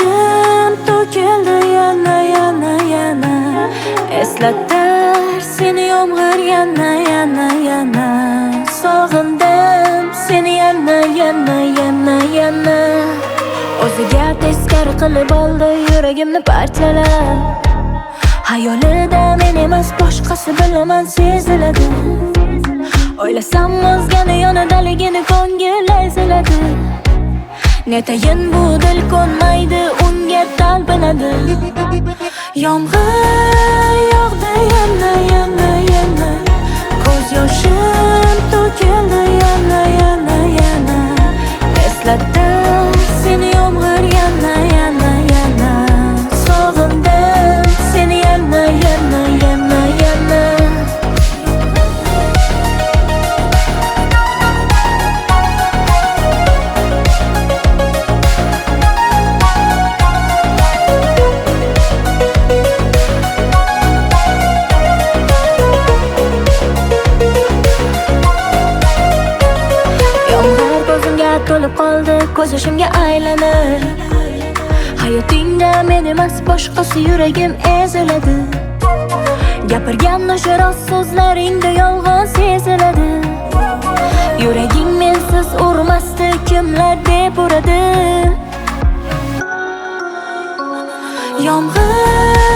yoshim to'kildi yana eslatar seni yomg'ir yana sog'indim seni yana o'ziga teskari qilib oldi yuragimni parchalab hayolida men emas boshqasi bilaman seziladi o'ylasam o'zgani yonidaligini ko'ngil eziladi netayin bu dil ko'nmaydi unga talpinadi yomg'ir yog'di yana ko'z yoshim to'kildi yana eslatdim seni yomg'ir yana sog'indim seni yana to'lib qoldi ko'z yoshimga aylanir hayotingda men emas boshqasi yuragim eziladi gapirgan o'sha rost so'zlaringda yolg'on seziladi yuraging mensiz urmasdi kimlar deb uradi yomg'ir